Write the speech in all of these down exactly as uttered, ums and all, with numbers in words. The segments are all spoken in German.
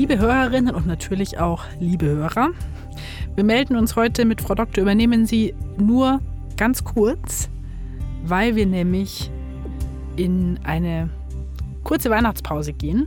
Liebe Hörerinnen und natürlich auch liebe Hörer, wir melden uns heute mit Frau Doktor Übernehmen Sie nur ganz kurz, weil wir nämlich in eine kurze Weihnachtspause gehen.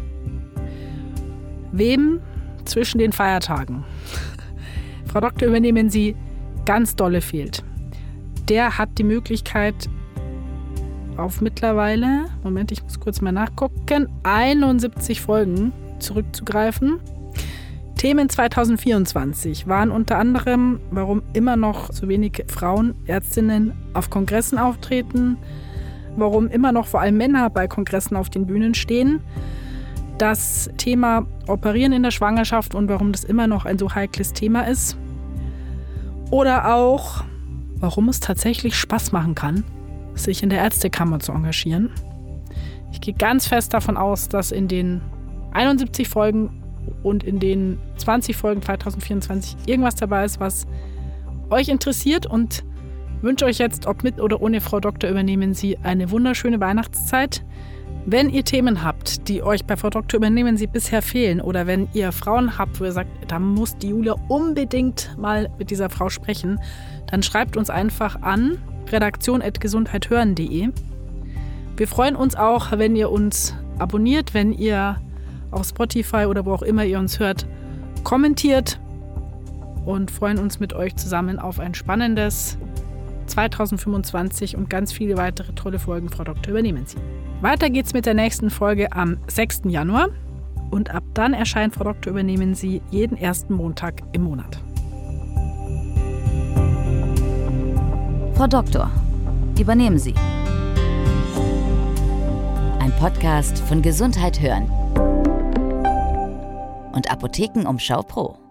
Wem zwischen den Feiertagen Frau Doktor Übernehmen Sie ganz dolle fehlt, der hat die Möglichkeit auf mittlerweile, Moment, ich muss kurz mal nachgucken, einundsiebzig Folgen zurückzugreifen. Themen zwanzig vierundzwanzig waren unter anderem, warum immer noch so wenig Frauen, Ärztinnen auf Kongressen auftreten, warum immer noch vor allem Männer bei Kongressen auf den Bühnen stehen, das Thema Operieren in der Schwangerschaft und warum das immer noch ein so heikles Thema ist. Oder auch, warum es tatsächlich Spaß machen kann, sich in der Ärztekammer zu engagieren. Ich gehe ganz fest davon aus, dass in den einundsiebzig Folgen und in den zwanzig Folgen zwanzig vierundzwanzig irgendwas dabei ist, was euch interessiert, und wünsche euch jetzt, ob mit oder ohne Frau Doktor Übernehmen Sie, eine wunderschöne Weihnachtszeit. Wenn ihr Themen habt, die euch bei Frau Doktor Übernehmen Sie bisher fehlen, oder wenn ihr Frauen habt, wo ihr sagt, da muss die Julia unbedingt mal mit dieser Frau sprechen, dann schreibt uns einfach an redaktion at gesundheithören punkt de. Wir freuen uns auch, wenn ihr uns abonniert, wenn ihr auf Spotify oder wo auch immer ihr uns hört, kommentiert, und freuen uns mit euch zusammen auf ein spannendes zwanzig fünfundzwanzig und ganz viele weitere tolle Folgen Frau Doktor Übernehmen Sie. Weiter geht's mit der nächsten Folge am sechsten Januar, und ab dann erscheint Frau Doktor Übernehmen Sie jeden ersten Montag im Monat. Frau Doktor, übernehmen Sie. Ein Podcast von Gesundheit hören und Apothekenumschau Pro.